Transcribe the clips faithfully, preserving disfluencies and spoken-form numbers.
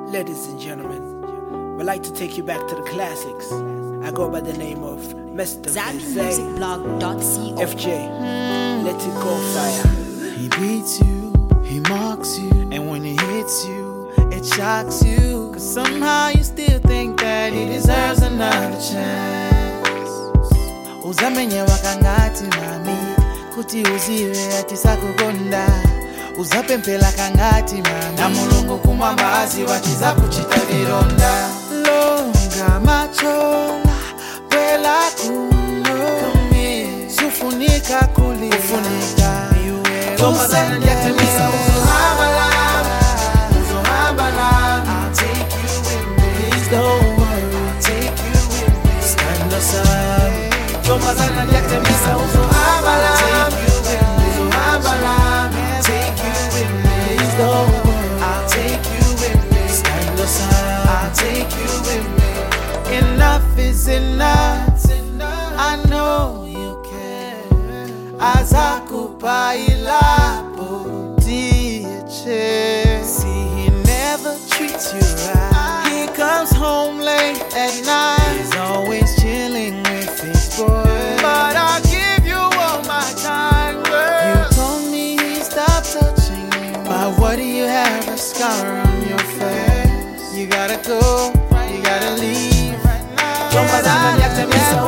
Ladies and gentlemen, we'd like to take you back to the classics. I go by the name of Mister Zambi Music Blog dot co. F J, let it go fire. He beats you, he mocks you, and when he hits you, it shocks you. Cause somehow you still think that he deserves another chance. Uzamenye wakangati mami, kuti uziwe ati sakugonda. Uzapempela kangati mami, na mulungu kumwambazi wachiza kuchita vironda. Longa machola, pwela kuno, sufunika kuli, ufunika Toma zana yate misa uzo habala, uzo habala. I'll take you with me, please don't worry. I'll take you with me, stand aside. Toma zana yate misa uzo habala, I'll take you with me, uzo habala. I'll take you with me, please don't worry. I'll take you with me, stand aside. I'll take you with me. Enough is enough. I know you can. Azakupa ilapo diche. See, he never treats you right. He comes home late at night. He's always chilling with his boy. But I'll give you all my time, girl. You told me he stopped touching you. But what do you have, a scar on your face? You gotta go, you gotta leave right now. Don't bother me, I tell me so.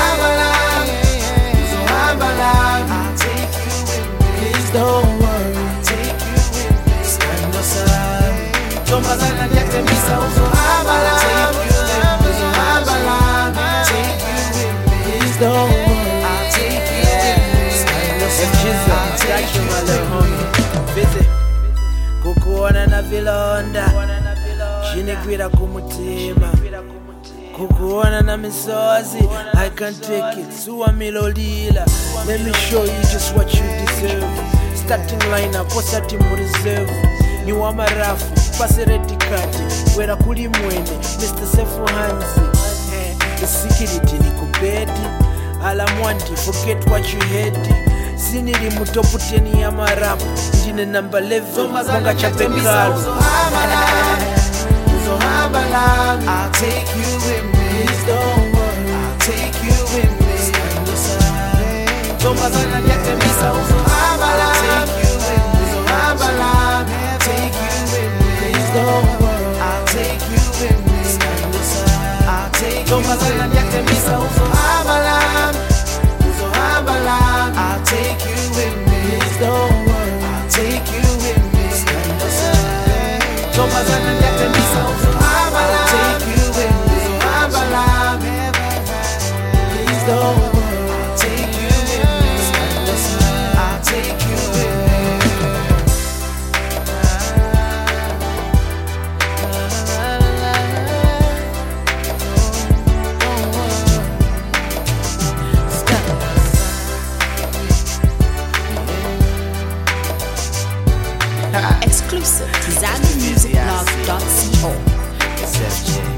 I'll take you with me, please don't worry. I'll take you with me, stand aside. Don't bother me, I tell me so. I'll take you with me, I'll take you with me, please don't worry. I'll take you with me, stand aside. I'll take you with me. Visit kukuona na vilonda, chinikwira kumutima, kukuona na misozi. I can't take it, suwa milolila. Let me show you just what you deserve. Starting lineup, posati mu reserve. Ni wa marafu, passereti kati, wera kuli mwene, Mister Sefu Hansi. eh, The security ni kubedi, alamwanti, forget what you had. Sinili mu top ten ya marapu, ndine number eleven, konga chapekalu. I'll take you with me, please don't worry. I'll take you with me, stand aside. Don't bother me, yate misa uzo habala. I'll take you with me, I'll take you with me, please don't worry. I'll take you with me, stand aside. I'll take you with me, yate misa uzo habala, uzo habala. I'll take you with me, please don't worry. I'll take you with me, stand aside. Don't bother me, yate misa uzo habala. I'll take you with me, uzo habala. Please don't worry. I'll take you with me, stand aside. I'll take you with me. Exclusive to Zambi Music Blog dot co. It's F J.